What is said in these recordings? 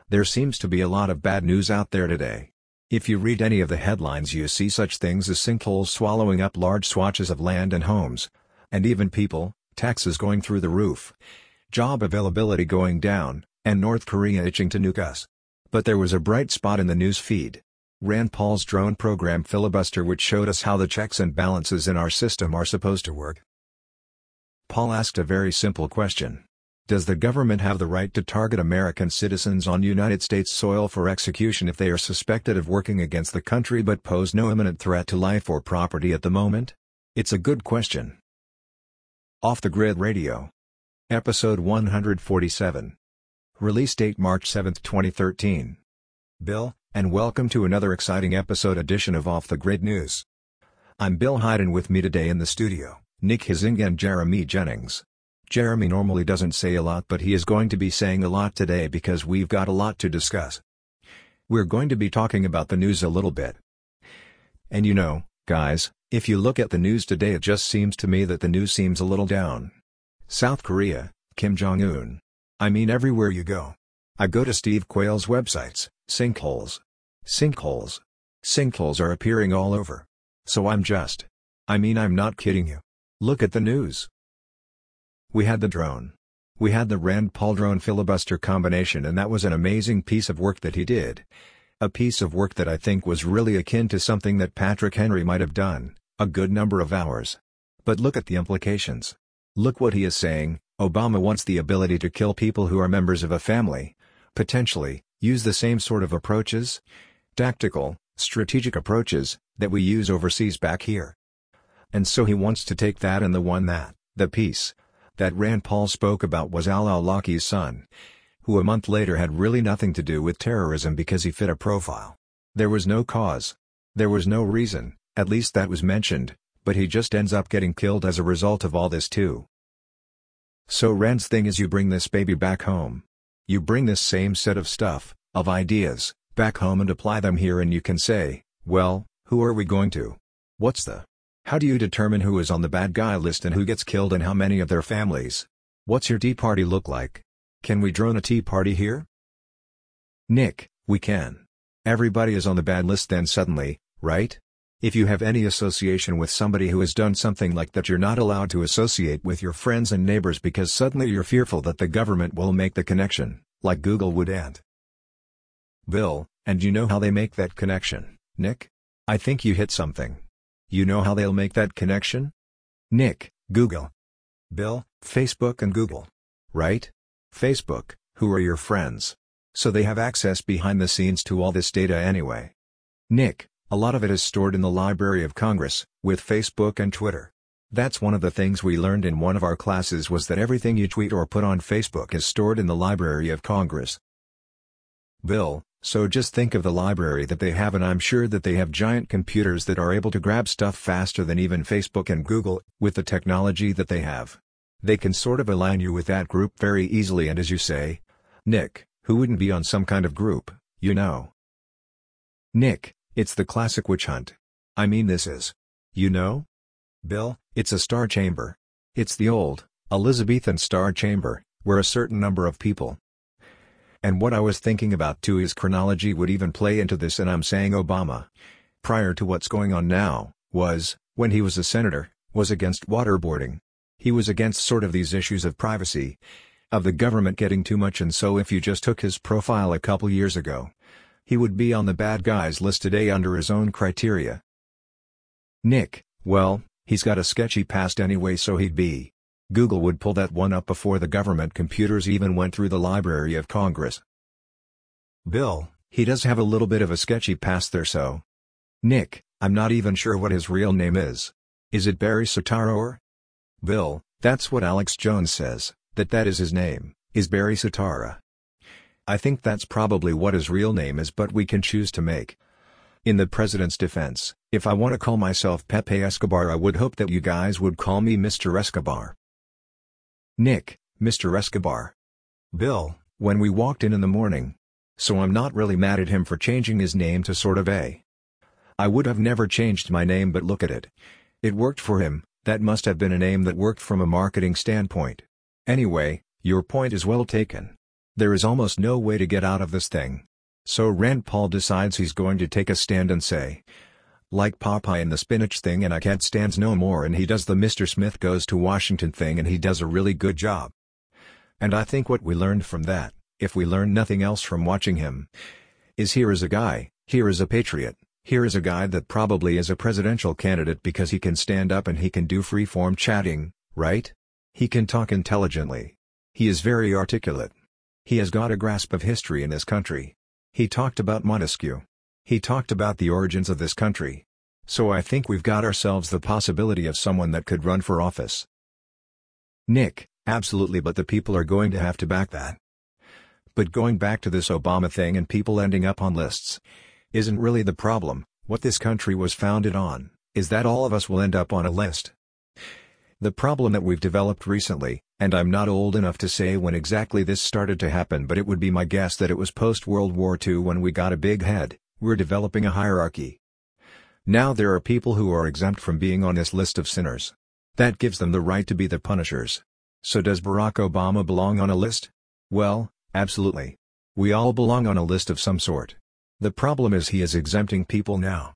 There seems to be a lot of bad news out there today. If you read any of the headlines, you see such things as sinkholes swallowing up large swatches of land and homes. And even people, taxes going through the roof, job availability going down, and North Korea itching to nuke us. But there was a bright spot in the news feed. Rand Paul's drone program Filibuster, which showed us how the checks and balances in our system are supposed to work. Paul asked a very simple question. Does the government have the right to target American citizens on United States soil for execution if they are suspected of working against the country but pose no imminent threat to life or property at the moment? It's a good question. Off the Grid Radio. Episode 147. Release date March 7, 2013. Bill, and welcome to another exciting episode edition of Off the Grid News. I'm Bill Hyde, and with me today in the studio, Nick Huizinga and Jeremy Jennings. Jeremy normally doesn't say a lot, but he is going to be saying a lot today because we've got a lot to discuss. We're going to be talking about the news a little bit. And you know, guys, if you look at the news today, it just seems to me that the news seems a little down. South Korea, Kim Jong-un. I mean, everywhere you go. I go to Steve Quayle's websites, sinkholes. Sinkholes. Sinkholes are appearing all over. So I'm not kidding you. Look at the news. We had the drone. We had the Rand Paul drone filibuster combination, and that was an amazing piece of work that he did. A piece of work that I think was really akin to something that Patrick Henry might have done, a good number of hours. But look at the implications. Look what he is saying. Obama wants the ability to kill people who are members of a family. Potentially, use the same sort of approaches, tactical, strategic approaches, that we use overseas back here. And so he wants to take that, and the piece that Rand Paul spoke about was al-Awlaki's son, who a month later had really nothing to do with terrorism because he fit a profile. There was no cause. There was no reason, at least that was mentioned, but he just ends up getting killed as a result of all this too. So Rand's thing is, you bring this baby back home. You bring this same set of stuff, of ideas, back home and apply them here, and you can say, well, who are we going to? How do you determine who is on the bad guy list and who gets killed and how many of their families? What's your Tea Party look like? Can we drone a Tea Party here? Nick, we can. Everybody is on the bad list then suddenly, right? If you have any association with somebody who has done something like that, you're not allowed to associate with your friends and neighbors because suddenly you're fearful that the government will make the connection, like Google would. And Bill, and you know how they make that connection, Nick? I think you hit something. You know how they'll make that connection? Nick, Google. Bill, Facebook and Google. Right? Facebook, who are your friends? So they have access behind the scenes to all this data anyway. Nick, a lot of it is stored in the Library of Congress, with Facebook and Twitter. That's one of the things we learned in one of our classes, was that everything you tweet or put on Facebook is stored in the Library of Congress. Bill, so just think of the library that they have, and I'm sure that they have giant computers that are able to grab stuff faster than even Facebook and Google. With the technology that they have, they can sort of align you with that group very easily. And as you say, Nick, who wouldn't be on some kind of group, you know? Nick, it's the classic witch hunt. I mean, this is, you know? Bill, it's a star chamber. It's the old Elizabethan star chamber, where a certain number of people. And what I was thinking about too is chronology would even play into this, and I'm saying Obama, prior to what's going on now, when he was a senator, was against waterboarding. He was against sort of these issues of privacy, of the government getting too much, and so if you just took his profile a couple years ago, he would be on the bad guys list today under his own criteria. Nick, well, he's got a sketchy past anyway, so he'd be. Google would pull that one up before the government computers even went through the Library of Congress. Bill, he does have a little bit of a sketchy past there, so. Nick, I'm not even sure what his real name is. Is it Barry Soetoro or? Bill, that's what Alex Jones says, that is his name, is Barry Soetoro. I think that's probably what his real name is, but we can choose to make. In the president's defense, if I want to call myself Pepe Escobar, I would hope that you guys would call me Mr. Escobar. Nick, Mr. Escobar. Bill, when we walked in the morning. So I'm not really mad at him for changing his name to sort of a. I would have never changed my name, but look at it. It worked for him. That must have been a name that worked from a marketing standpoint. Anyway, your point is well taken. There is almost no way to get out of this thing. So Rand Paul decides he's going to take a stand and say, like Popeye in the spinach thing, and I can't stand no more, and he does the Mr. Smith goes to Washington thing, and he does a really good job. And I think what we learned from that, if we learned nothing else from watching him, is here is a guy, here is a patriot, here is a guy that probably is a presidential candidate because he can stand up and he can do free-form chatting, right? He can talk intelligently. He is very articulate. He has got a grasp of history in this country. He talked about Montesquieu. He talked about the origins of this country. So I think we've got ourselves the possibility of someone that could run for office. Nick, absolutely, but the people are going to have to back that. But going back to this Obama thing and people ending up on lists isn't really the problem. What this country was founded on is that all of us will end up on a list. The problem that we've developed recently, and I'm not old enough to say when exactly this started to happen, but it would be my guess that it was post-World War II when we got a big head. We're developing a hierarchy. Now there are people who are exempt from being on this list of sinners. That gives them the right to be the punishers. So does Barack Obama belong on a list? Well, absolutely. We all belong on a list of some sort. The problem is he is exempting people now.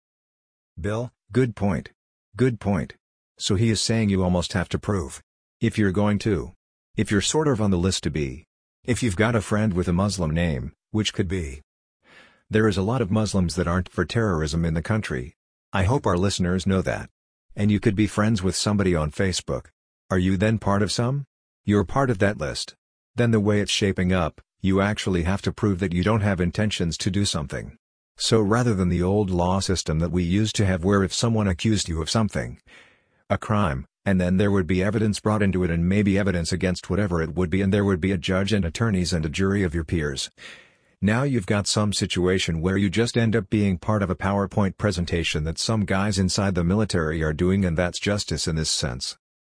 Bill, good point. Good point. So he is saying you almost have to prove. If you're going to. If you're sort of on the list to be. If you've got a friend with a Muslim name, which could be. There is a lot of Muslims that aren't for terrorism in the country. I hope our listeners know that. And you could be friends with somebody on Facebook. Are you then part of some? You're part of that list. Then the way it's shaping up, you actually have to prove that you don't have intentions to do something. So rather than the old law system that we used to have where if someone accused you of something, a crime, and then there would be evidence brought into it and maybe evidence against whatever it would be, and there would be a judge and attorneys and a jury of your peers. Now you've got some situation where you just end up being part of a PowerPoint presentation that some guys inside the military are doing, and that's justice in this sense.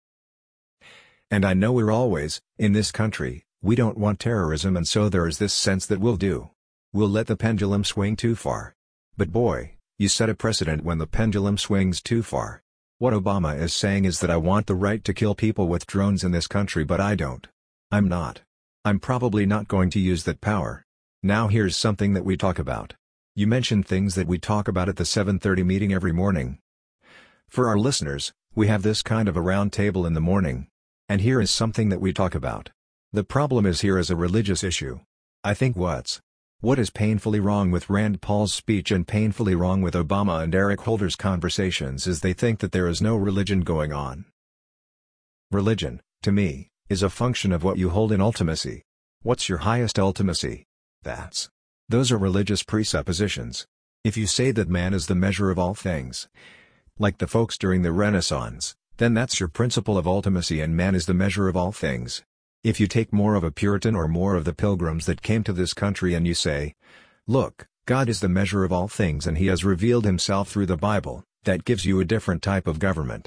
And I know we're always, in this country, we don't want terrorism, and so there is this sense that we'll let the pendulum swing too far. But boy, you set a precedent when the pendulum swings too far. What Obama is saying is that I want the right to kill people with drones in this country, but I don't. I'm not. I'm probably not going to use that power. Now here's something that we talk about. You mentioned things that we talk about at the 7:30 meeting every morning. For our listeners, we have this kind of a round table in the morning. And here is something that we talk about. The problem is here is a religious issue. I think what is painfully wrong with Rand Paul's speech and painfully wrong with Obama and Eric Holder's conversations is they think that there is no religion going on. Religion, to me, is a function of what you hold in ultimacy. What's your highest ultimacy? Those are religious presuppositions. If you say that man is the measure of all things, like the folks during the Renaissance, then that's your principle of ultimacy, and man is the measure of all things. If you take more of a Puritan or more of the Pilgrims that came to this country and you say, look, God is the measure of all things and he has revealed himself through the Bible, that gives you a different type of government.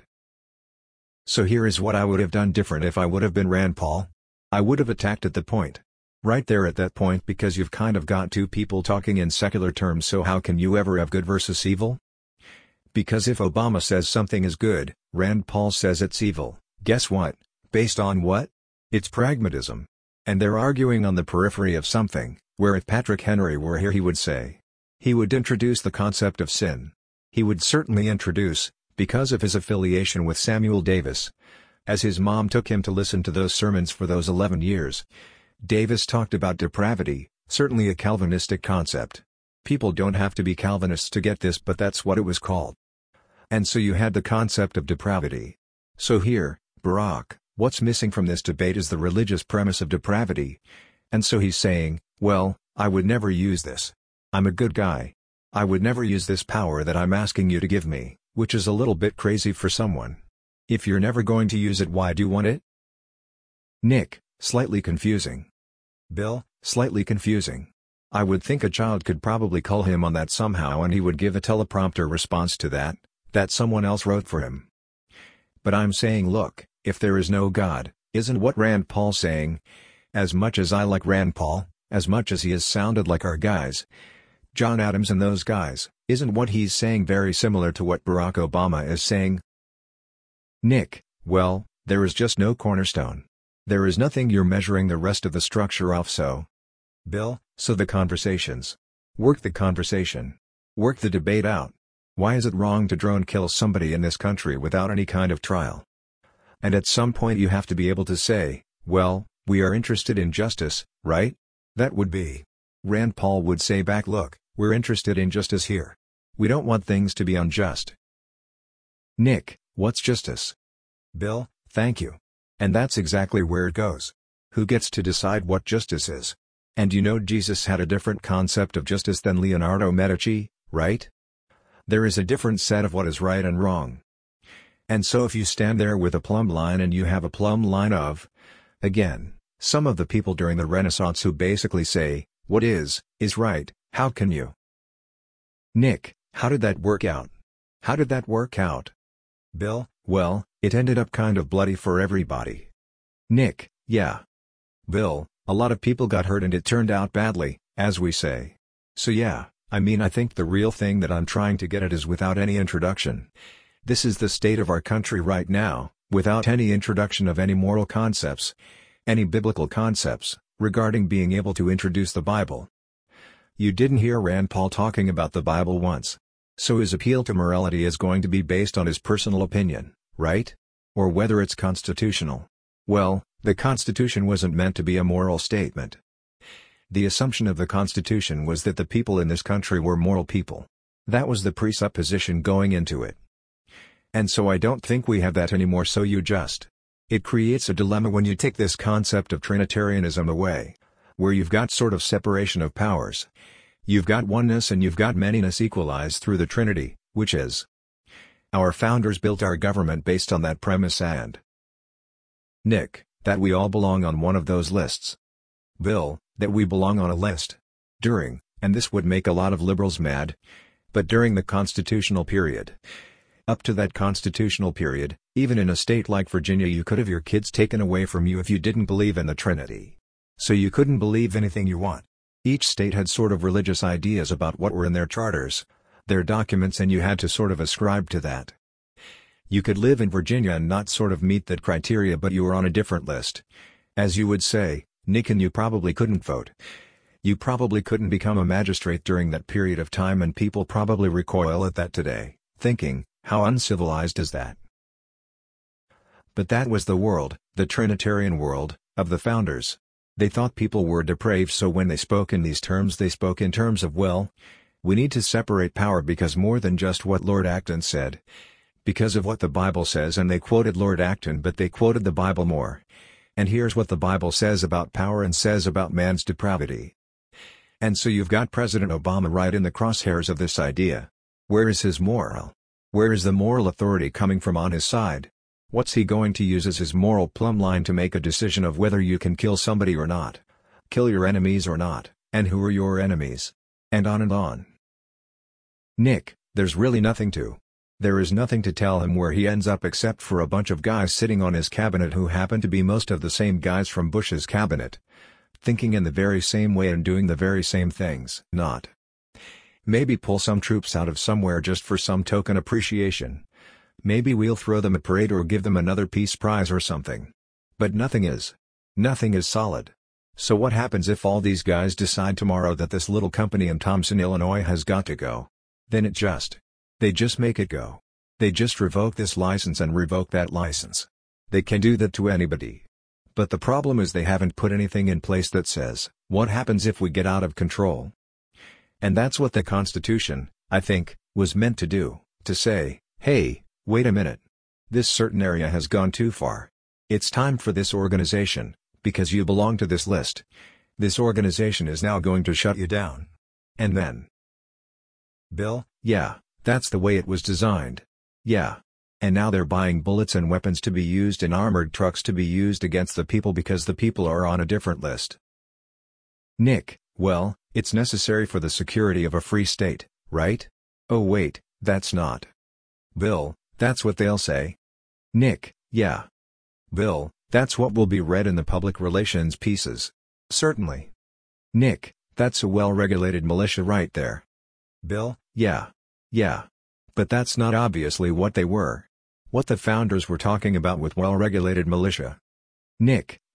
So here is what I would have done different if I would have been Rand Paul. I would have attacked at the point. Right there at that point, because you've kind of got two people talking in secular terms, so how can you ever have good versus evil? Because if Obama says something is good, Rand Paul says it's evil, guess what? Based on what? It's pragmatism. And they're arguing on the periphery of something, where if Patrick Henry were here he would say. He would introduce the concept of sin. He would certainly introduce, because of his affiliation with Samuel Davis. As his mom took him to listen to those sermons for those 11 years. Davis talked about depravity, certainly a Calvinistic concept. People don't have to be Calvinists to get this, but that's what it was called. And so you had the concept of depravity. So here, Barack, what's missing from this debate is the religious premise of depravity. And so he's saying, well, I would never use this. I'm a good guy. I would never use this power that I'm asking you to give me, which is a little bit crazy for someone. If you're never going to use it, why do you want it? Nick, slightly confusing. Bill, slightly confusing. I would think a child could probably call him on that somehow and he would give a teleprompter response to that someone else wrote for him. But I'm saying, look, if there is no God, isn't what Rand Paul saying? As much as I like Rand Paul, as much as he has sounded like our guys, John Adams and those guys, isn't what he's saying very similar to what Barack Obama is saying? Nick, well, there is just no cornerstone. There is nothing you're measuring the rest of the structure off so. Bill, so the conversations. Work the conversation. Work the debate out. Why is it wrong to drone kill somebody in this country without any kind of trial? And at some point you have to be able to say, well, we are interested in justice, right? That would be. Rand Paul would say back, look, we're interested in justice here. We don't want things to be unjust. Nick, what's justice? Bill, thank you. And that's exactly where it goes. Who gets to decide what justice is? And you know Jesus had a different concept of justice than Leonardo Medici, right? There is a different set of what is right and wrong. And so if you stand there with a plumb line and you have a plumb line of, again, some of the people during the Renaissance who basically say, what is right, how can you? Nick, how did that work out? How did that work out? Bill, well, it ended up kind of bloody for everybody. Nick, yeah. Bill, a lot of people got hurt and it turned out badly, as we say. So yeah, I mean I think the real thing that I'm trying to get at is without any introduction. This is the state of our country right now, without any introduction of any moral concepts, any biblical concepts, regarding being able to introduce the Bible. You didn't hear Rand Paul talking about the Bible once. So his appeal to morality is going to be based on his personal opinion, right? Or whether it's constitutional. Well, the Constitution wasn't meant to be a moral statement. The assumption of the Constitution was that the people in this country were moral people. That was the presupposition going into it. And so I don't think we have that anymore, so it creates a dilemma when you take this concept of Trinitarianism away, where you've got sort of separation of powers. You've got oneness and you've got manyness equalized through the Trinity, which is. Our founders built our government based on that premise and. Nick, that we all belong on one of those lists. Bill, that we belong on a list. During, and this would make a lot of liberals mad, but during the constitutional period. Up to that constitutional period, even in a state like Virginia you could have your kids taken away from you if you didn't believe in the Trinity. So you couldn't believe anything you want. Each state had sort of religious ideas about what were in their charters, their documents, and you had to sort of ascribe to that. You could live in Virginia and not sort of meet that criteria, but you were on a different list. As you would say, Nick, and you probably couldn't vote. You probably couldn't become a magistrate during that period of time, and people probably recoil at that today, thinking, how uncivilized is that? But that was the world, the Trinitarian world, of the founders. They thought people were depraved, so when they spoke in these terms they spoke in terms of, well, we need to separate power because more than just what Lord Acton said. Because of what the Bible says, and they quoted Lord Acton but they quoted the Bible more. And here's what the Bible says about power and says about man's depravity. And so you've got President Obama right in the crosshairs of this idea. Where is his moral? Where is the moral authority coming from on his side? What's he going to use as his moral plumb line to make a decision of whether you can kill somebody or not? Kill your enemies or not, and who are your enemies? And on and on. Nick, there's really nothing to. There is nothing to tell him where he ends up except for a bunch of guys sitting on his cabinet who happen to be most of the same guys from Bush's cabinet. Thinking in the very same way and doing the very same things. Not. Maybe pull some troops out of somewhere just for some token appreciation. Maybe we'll throw them a parade or give them another peace prize or something. But nothing is. Nothing is solid. So what happens if all these guys decide tomorrow that this little company in Thompson, Illinois has got to go? Then they just make it go. They just revoke this license and revoke that license. They can do that to anybody. But the problem is they haven't put anything in place that says, what happens if we get out of control? And that's what the Constitution, I think, was meant to do, to say, hey, wait a minute. This certain area has gone too far. It's time for this organization, because you belong to this list. This organization is now going to shut you down. And then. Bill, yeah, that's the way it was designed. Yeah. And now they're buying bullets and weapons to be used in armored trucks to be used against the people because the people are on a different list. Nick, well, it's necessary for the security of a free state, right? Oh wait, that's not. Bill, that's what they'll say. Nick, yeah. Bill, that's what will be read in the public relations pieces. Certainly. Nick, that's a well-regulated militia right there. Bill, yeah. Yeah. But that's not obviously what they were. What the founders were talking about with well-regulated militia. Nick,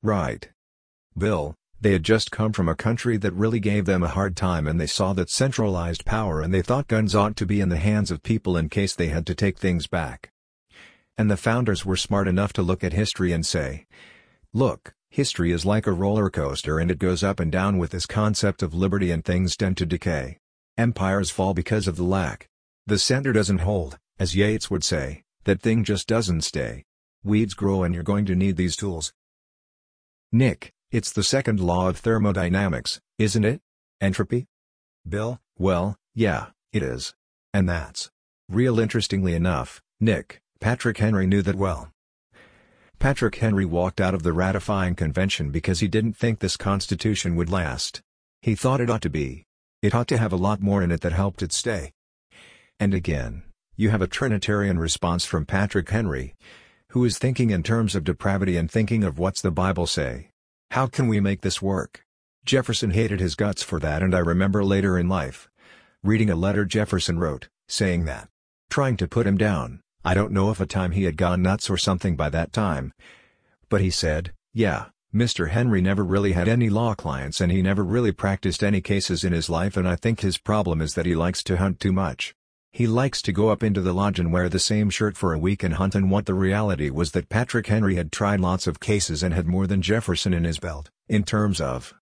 Right. Bill, they had just come from a country that really gave them a hard time and they saw that centralized power and they thought guns ought to be in the hands of people in case they had to take things back. And the founders were smart enough to look at history and say, look, history is like a roller coaster and it goes up and down with this concept of liberty and things tend to decay. Empires fall because of the lack. The center doesn't hold, as Yeats would say, that thing just doesn't stay. Weeds grow and you're going to need these tools. Nick, it's the second law of thermodynamics, isn't it? Entropy? Bill, well, yeah, it is. And that's real. Interestingly enough, Nick, Patrick Henry knew that well. Patrick Henry walked out of the ratifying convention because he didn't think this Constitution would last. He thought it ought to be. It ought to have a lot more in it that helped it stay. And again, you have a Trinitarian response from Patrick Henry, who is thinking in terms of depravity and thinking of what's the Bible say. How can we make this work? Jefferson hated his guts for that, and I remember later in life reading a letter Jefferson wrote, saying that, trying to put him down. I don't know if a time he had gone nuts or something by that time. But he said, yeah, Mr. Henry never really had any law clients and he never really practiced any cases in his life, and I think his problem is that he likes to hunt too much. He likes to go up into the lodge and wear the same shirt for a week and hunt, and what the reality was that Patrick Henry had tried lots of cases and had more than Jefferson in his belt, in terms of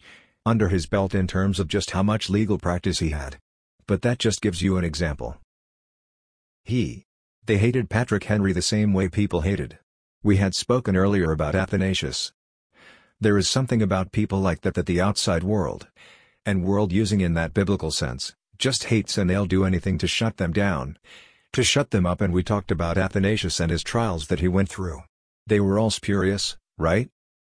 just how much legal practice he had. But that just gives you an example. They hated Patrick Henry the same way people hated. We had spoken earlier about Athanasius. There is something about people like that the outside world, and world using in that biblical sense, just hates, and they'll do anything to shut them down, to shut them up. And we talked about Athanasius and his trials that he went through. They were all spurious, right?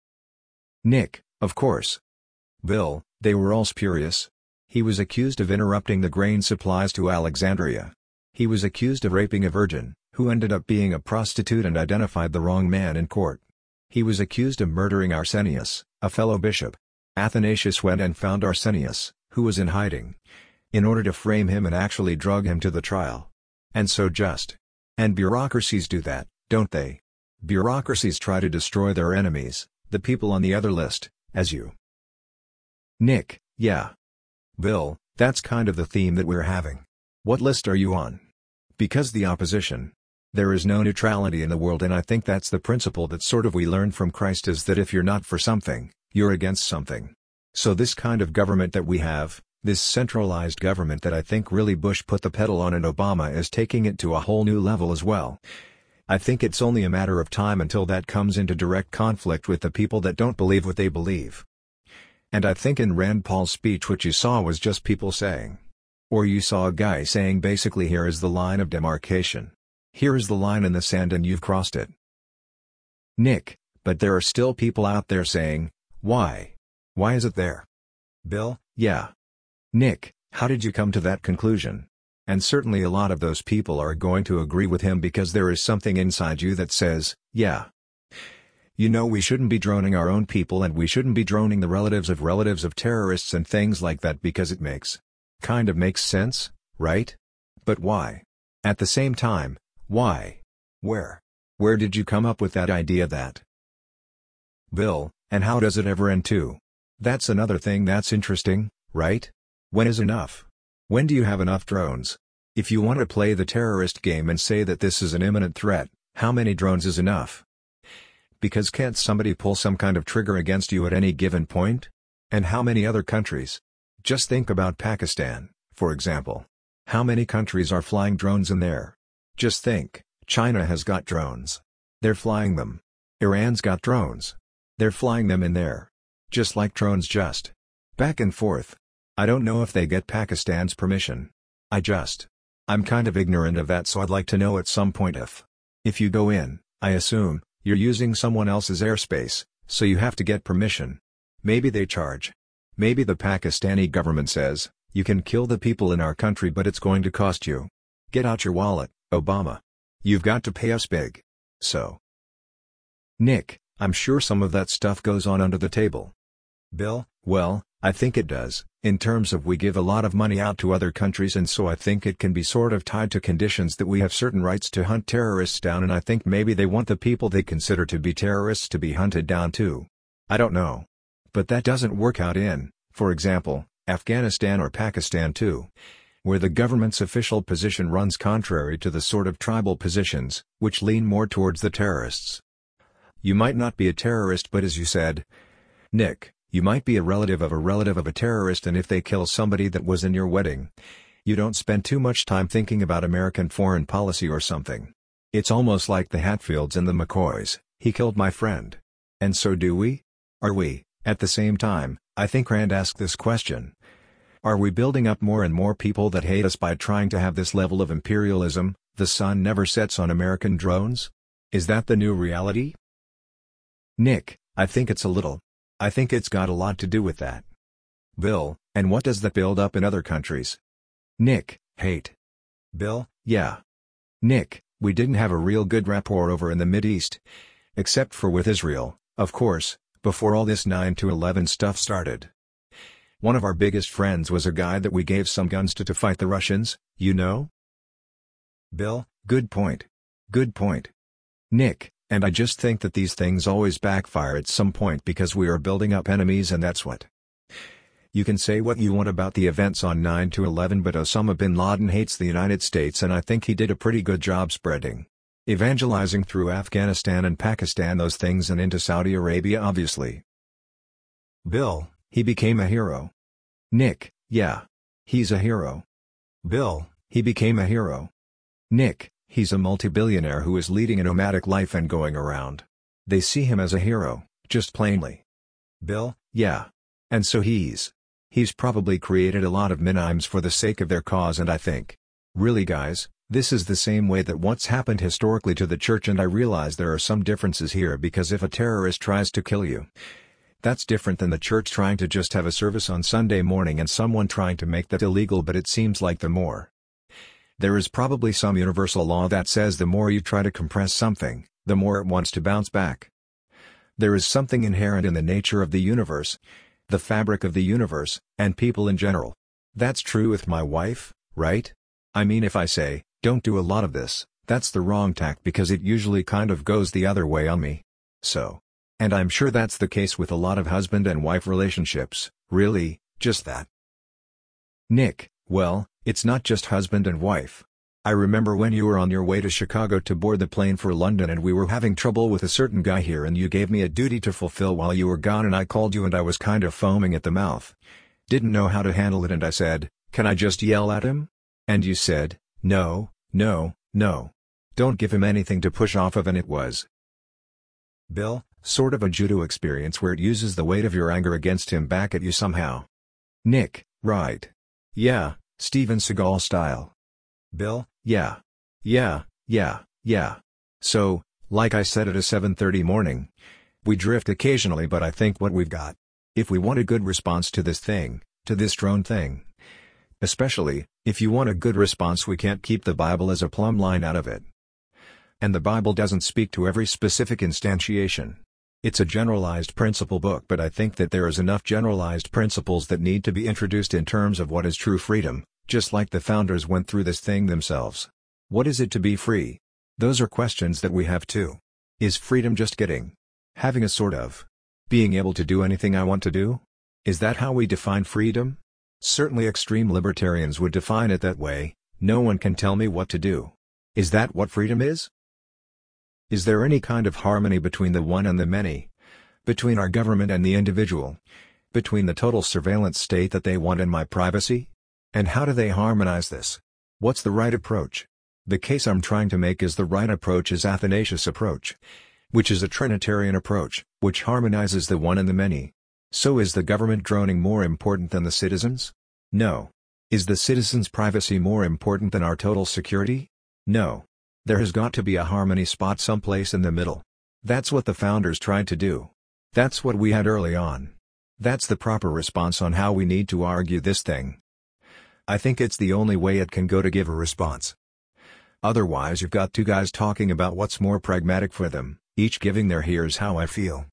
Nick, of course. Bill, they were all spurious. He was accused of interrupting the grain supplies to Alexandria. He was accused of raping a virgin, who ended up being a prostitute and identified the wrong man in court. He was accused of murdering Arsenius, a fellow bishop. Athanasius went and found Arsenius, who was in hiding, in order to frame him and actually drug him to the trial. And so and bureaucracies do that, don't they? Bureaucracies try to destroy their enemies, the people on the other list, as you. Nick, yeah. Bill, that's kind of the theme that we're having. What list are you on? Because the opposition. There is no neutrality in the world, and I think that's the principle that sort of we learned from Christ, is that if you're not for something, you're against something. So this kind of government that we have, this centralized government that I think really Bush put the pedal on and Obama is taking it to a whole new level as well. I think it's only a matter of time until that comes into direct conflict with the people that don't believe what they believe. And I think in Rand Paul's speech what you saw was just people saying, or you saw a guy saying basically, here is the line of demarcation. Here is the line in the sand and you've crossed it. Nick, but there are still people out there saying, why? Why is it there? Bill, yeah. Nick, how did you come to that conclusion? And certainly a lot of those people are going to agree with him because there is something inside you that says, yeah. You know, we shouldn't be droning our own people and we shouldn't be droning the relatives of terrorists and things like that because it kind of makes sense, right? But why? At the same time, why? Where did you come up with that idea that? Bill, and how does it ever end too? That's another thing that's interesting, right? When is enough? When do you have enough drones? If you want to play the terrorist game and say that this is an imminent threat, how many drones is enough? Because can't somebody pull some kind of trigger against you at any given point? And how many other countries? Just think about Pakistan, for example. How many countries are flying drones in there? Just think, China has got drones. They're flying them. Iran's got drones. They're flying them in there. Just like drones, just back and forth. I don't know if they get Pakistan's permission. I'm kind of ignorant of that, so I'd like to know at some point if you go in, I assume, you're using someone else's airspace, so you have to get permission. Maybe they charge. Maybe the Pakistani government says, you can kill the people in our country but it's going to cost you. Get out your wallet, Obama. You've got to pay us big. So. Nick, I'm sure some of that stuff goes on under the table. Bill, well, I think it does, in terms of we give a lot of money out to other countries, and so I think it can be sort of tied to conditions that we have certain rights to hunt terrorists down, and I think maybe they want the people they consider to be terrorists to be hunted down too. I don't know. But that doesn't work out in, for example, Afghanistan or Pakistan too, where the government's official position runs contrary to the sort of tribal positions, which lean more towards the terrorists. You might not be a terrorist, but as you said, Nick, you might be a relative of a terrorist, and if they kill somebody that was in your wedding, you don't spend too much time thinking about American foreign policy or something. It's almost like the Hatfields and the McCoys. He killed my friend. And so do we? Are we? At the same time, I think Rand asked this question. Are we building up more and more people that hate us by trying to have this level of imperialism? The sun never sets on American drones? Is that the new reality? Nick, I think it's a little. I think it's got a lot to do with that. Bill, and what does that build up in other countries? Nick, hate. Bill, yeah. Nick, we didn't have a real good rapport over in the Mideast. Except for with Israel, of course, before all this 9/11 stuff started. One of our biggest friends was a guy that we gave some guns to fight the Russians, you know? Bill, good point. Good point. Nick, and I just think that these things always backfire at some point because we are building up enemies, and that's what. You can say what you want about the events on 9/11, but Osama bin Laden hates the United States, and I think he did a pretty good job spreading, evangelizing through Afghanistan and Pakistan, those things, and into Saudi Arabia, obviously. Bill, he became a hero. Nick, yeah. He's a hero. Bill, he became a hero. Nick, he's a multi-billionaire who is leading a nomadic life and going around. They see him as a hero, just plainly. Bill, yeah. And so he's probably created a lot of minimes for the sake of their cause, and I think, really guys, this is the same way that what's happened historically to the church, and I realize there are some differences here, because if a terrorist tries to kill you, that's different than the church trying to just have a service on Sunday morning and someone trying to make that illegal. But it seems like there is probably some universal law that says the more you try to compress something, the more it wants to bounce back. There is something inherent in the nature of the universe, the fabric of the universe, and people in general. That's true with my wife, right? I mean, if I say, don't do a lot of this, that's the wrong tack, because it usually kind of goes the other way on me. So. And I'm sure that's the case with a lot of husband and wife relationships, really, just that. Nick, well, it's not just husband and wife. I remember when you were on your way to Chicago to board the plane for London, and we were having trouble with a certain guy here, and you gave me a duty to fulfill while you were gone, and I called you and I was kind of foaming at the mouth. Didn't know how to handle it, and I said, can I just yell at him? And you said, no, no, no. Don't give him anything to push off of, and it was, Bill, sort of a judo experience where it uses the weight of your anger against him back at you somehow. Nick, right. Yeah, Steven Seagal style. Bill, yeah. Yeah. So, like I said at a 7:30 morning, we drift occasionally, but I think what we've got, if we want a good response to this thing, to this drone thing, especially, if you want a good response, we can't keep the Bible as a plumb line out of it. And the Bible doesn't speak to every specific instantiation. It's a generalized principle book, but I think that there is enough generalized principles that need to be introduced in terms of what is true freedom, just like the founders went through this thing themselves. What is it to be free? Those are questions that we have too. Is freedom just having a sort of being able to do anything I want to do? Is that how we define freedom? Certainly extreme libertarians would define it that way. No one can tell me what to do. Is that what freedom is? Is there any kind of harmony between the one and the many? Between our government and the individual? Between the total surveillance state that they want and my privacy? And how do they harmonize this? What's the right approach? The case I'm trying to make is the right approach is Athanasius' approach, which is a Trinitarian approach, which harmonizes the one and the many. So is the government droning more important than the citizens? No. Is the citizens' privacy more important than our total security? No. There has got to be a harmony spot someplace in the middle. That's what the founders tried to do. That's what we had early on. That's the proper response on how we need to argue this thing. I think it's the only way it can go to give a response. Otherwise you've got two guys talking about what's more pragmatic for them, each giving their "here's how I feel."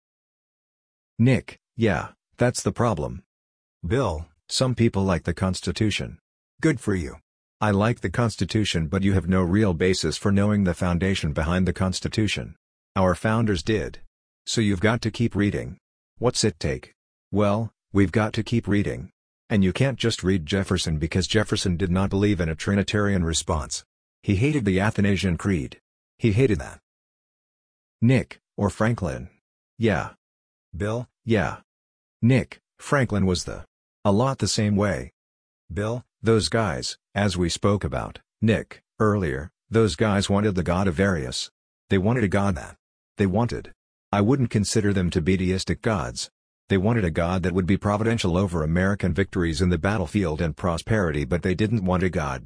Nick, yeah, that's the problem. Bill, some people like the Constitution. Good for you. I like the Constitution, but you have no real basis for knowing the foundation behind the Constitution. Our founders did. So you've got to keep reading. What's it take? Well, we've got to keep reading. And you can't just read Jefferson because Jefferson did not believe in a Trinitarian response. He hated the Athanasian Creed. He hated that. Nick, or Franklin. Yeah. Bill, yeah. Nick, Franklin was a lot the same way. Bill, those guys, as we spoke about, Nick, earlier, those guys wanted the God of Arius. They wanted a God that they wanted. I wouldn't consider them to be deistic gods. They wanted a God that would be providential over American victories in the battlefield and prosperity, but they didn't want a God.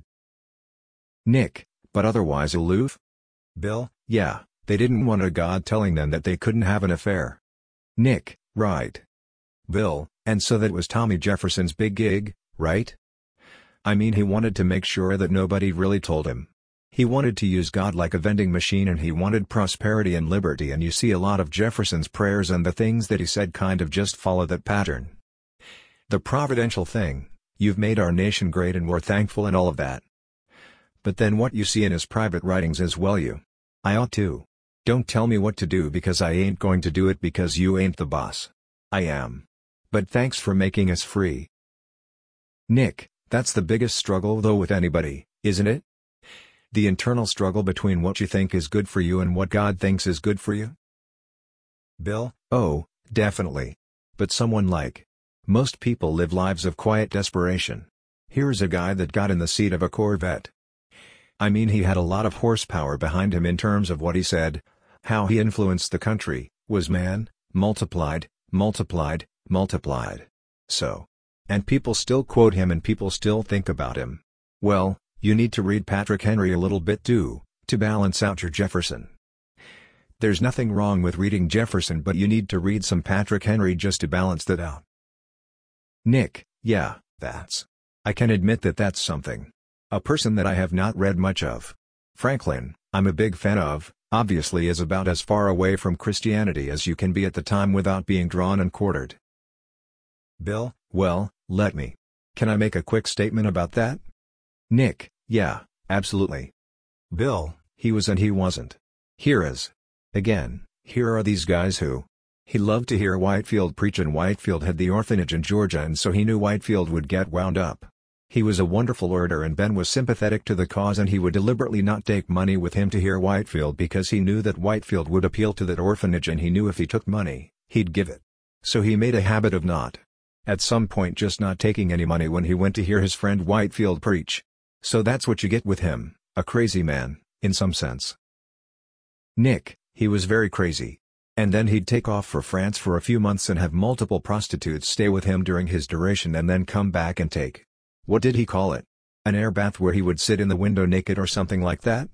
Nick, but otherwise aloof? Bill, yeah, they didn't want a God telling them that they couldn't have an affair. Nick, right. Bill, and so that was Tommy Jefferson's big gig, right? I mean, he wanted to make sure that nobody really told him. He wanted to use God like a vending machine, and he wanted prosperity and liberty, and you see a lot of Jefferson's prayers and the things that he said kind of just follow that pattern. The providential thing, you've made our nation great and we're thankful and all of that. But then what you see in his private writings is, well, I ought to. Don't tell me what to do because I ain't going to do it because you ain't the boss. I am. But thanks for making us free. Nick, that's the biggest struggle though with anybody, isn't it? The internal struggle between what you think is good for you and what God thinks is good for you? Bill, oh, definitely. But someone like most people live lives of quiet desperation. Here's a guy that got in the seat of a Corvette. I mean, he had a lot of horsepower behind him in terms of what he said, how he influenced the country, was man, multiplied, multiplied, multiplied. So. And people still quote him and people still think about him. Well, you need to read Patrick Henry a little bit too, to balance out your Jefferson. There's nothing wrong with reading Jefferson, but you need to read some Patrick Henry just to balance that out. Nick, yeah, I can admit that that's something. A person that I have not read much of. Franklin, I'm a big fan of, obviously is about as far away from Christianity as you can be at the time without being drawn and quartered. Bill, well, can I make a quick statement about that? Nick, yeah, absolutely. Bill, he was and he wasn't. Again, here are these guys who. He loved to hear Whitefield preach, and Whitefield had the orphanage in Georgia, and so he knew Whitefield would get wound up. He was a wonderful orator and Ben was sympathetic to the cause, and he would deliberately not take money with him to hear Whitefield because he knew that Whitefield would appeal to that orphanage, and he knew if he took money, he'd give it. So he made a habit of at some point just not taking any money when he went to hear his friend Whitefield preach. So that's what you get with him, a crazy man, in some sense. Nick, he was very crazy. And then he'd take off for France for a few months and have multiple prostitutes stay with him during his duration and then come back and take. What did he call it? An air bath where he would sit in the window naked or something like that?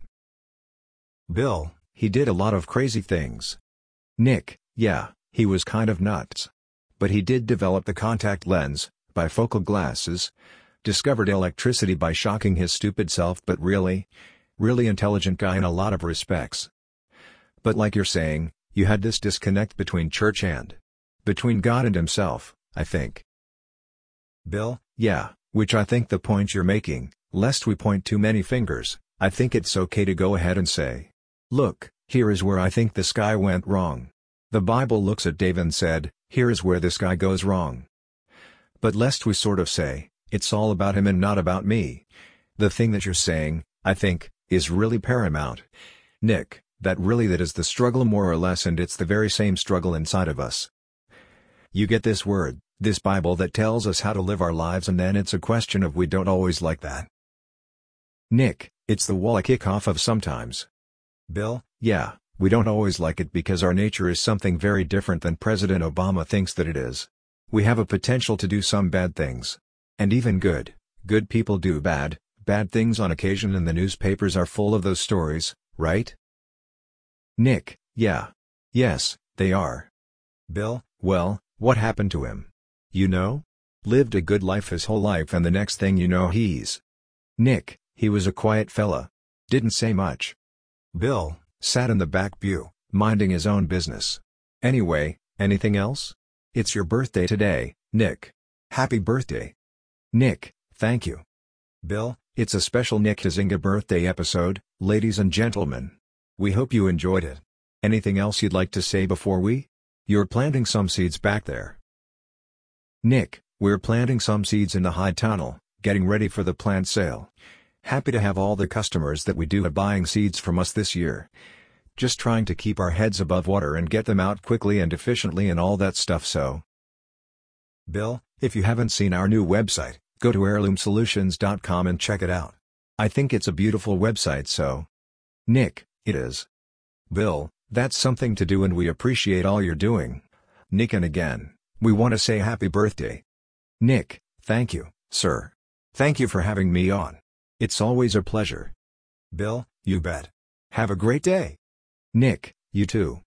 Bill, he did a lot of crazy things. Nick, yeah, he was kind of nuts. But he did develop the contact lens, bifocal glasses, discovered electricity by shocking his stupid self, but really intelligent guy in a lot of respects. But like you're saying, you had this disconnect between church and between God and himself, I think. Bill, yeah, which I think the point you're making, lest we point too many fingers, I think it's okay to go ahead and say, look, here is where I think this guy went wrong. The Bible looks at David and said, here is where this guy goes wrong. But lest we sort of say, it's all about him and not about me. The thing that you're saying, I think, is really paramount. Nick, that is the struggle more or less, and it's the very same struggle inside of us. You get this word, this Bible that tells us how to live our lives, and then it's a question of we don't always like that. Nick, it's the wall I kick off of sometimes. Bill, yeah, we don't always like it because our nature is something very different than President Obama thinks that it is. We have a potential to do some bad things. And even good people do bad things on occasion, and the newspapers are full of those stories, right? Nick, yeah. Yes, they are. Bill, well, what happened to him? Lived a good life his whole life, and the next thing you know he's. Nick, he was a quiet fella. Didn't say much. Bill, sat in the back pew, minding his own business. Anyway, anything else? It's your birthday today, Nick. Happy birthday. Nick, thank you. Bill, it's a special Nick Hazinga birthday episode, ladies and gentlemen. We hope you enjoyed it. Anything else you'd like to say before we You're planting some seeds back there. Nick, we're planting some seeds in the high tunnel, getting ready for the plant sale. Happy to have all the customers that we do have buying seeds from us this year. Just trying to keep our heads above water and get them out quickly and efficiently and all that stuff. So, Bill, if you haven't seen our new website, go to heirloomsolutions.com and check it out. I think it's a beautiful website. So, Nick, it is. Bill, that's something to do and we appreciate all you're doing. Nick, and again, we want to say happy birthday. Nick, thank you, sir. Thank you for having me on. It's always a pleasure. Bill, you bet. Have a great day. Nick, you too.